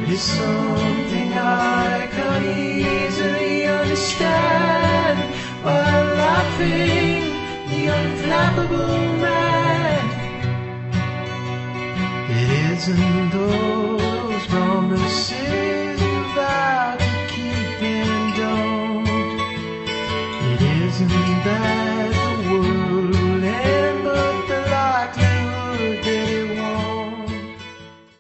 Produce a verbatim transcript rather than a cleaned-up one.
is something I can easily understand, while laughing the unflappable man. It isn't those promises you vow to keep and don't. It isn't that